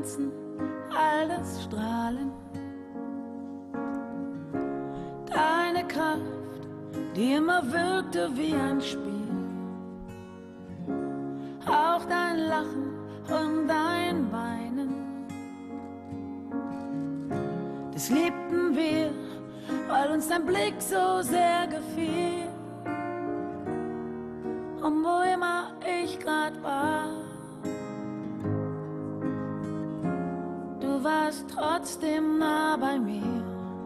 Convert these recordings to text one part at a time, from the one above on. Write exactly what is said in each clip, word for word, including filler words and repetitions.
tanzen, alles strahlen. Deine Kraft, die immer wirkte wie ein Spiel. Auch dein Lachen und dein Weinen. Das liebten wir, weil uns dein Blick so sehr gefiel. Und wo immer ich grad war, du warst trotzdem nah bei mir.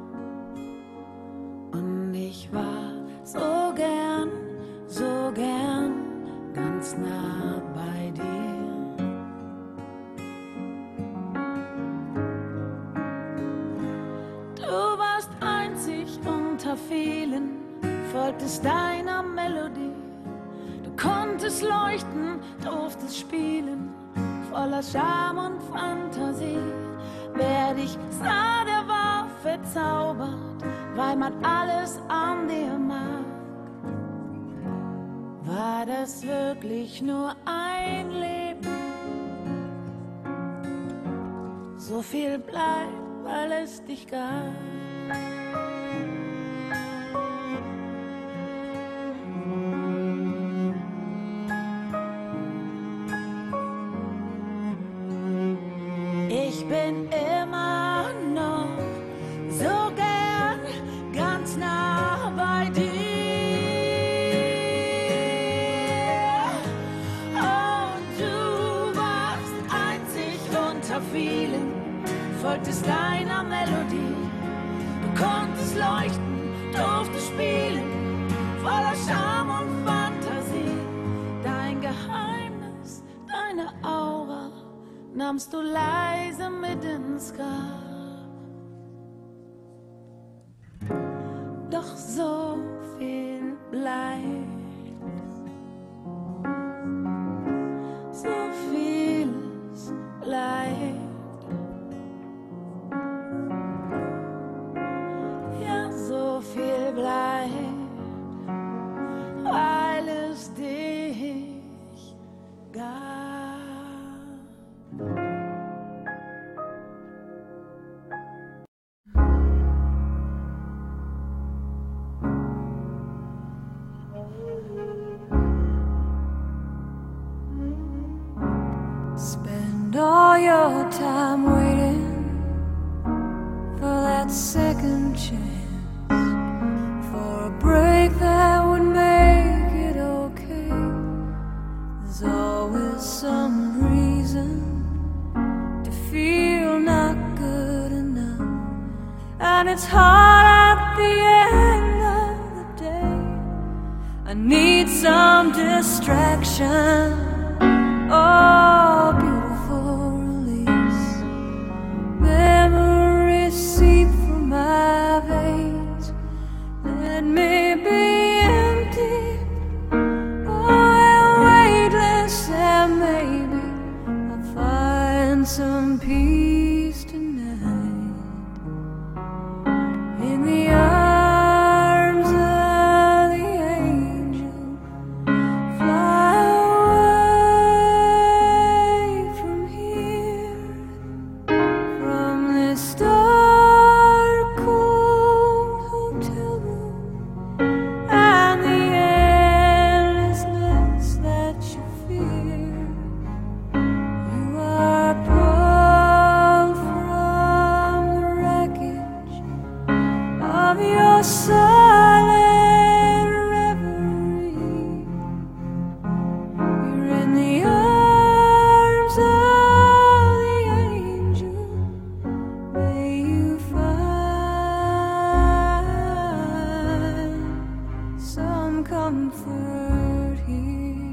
Und ich war so gern, so gern ganz nah bei dir. Du warst einzig unter vielen, folgtest deiner Melodie. Du konntest leuchten, durftest spielen, voller Charme und Fantasie. Wer dich sah, der war verzaubert, weil man alles an dir mag. War das wirklich nur ein Leben? So viel bleibt, weil es dich gab. Ich bin immer noch so gern ganz nah bei dir. Und du warst einzig unter vielen, folgtest deiner Melodie. Du konntest leuchten, durftest spielen, voller Charme und Fantasie. Dein Geheimnis, deine Aura nahmst du leise mit ins Grab. Doch so viel bleibt, so vieles bleibt, ja, so viel bleibt, weil es dich gab. Spend all your time waiting for that second chance, for a break that would make it okay. There's always some reason to feel not good enough, and it's hard at the end of the day. I need some distraction. Oh, beautiful release. Memories seep from my veins. Let me be empty, oh, weightless, and maybe I'll find some peace tonight in the arms of the angel. Fly away from here, from this dark, cold hotel room, and the endlessness that you fear. You are pulled from the wreckage of your silent reverie. You're in the arms of the angel. May you find some comfort here.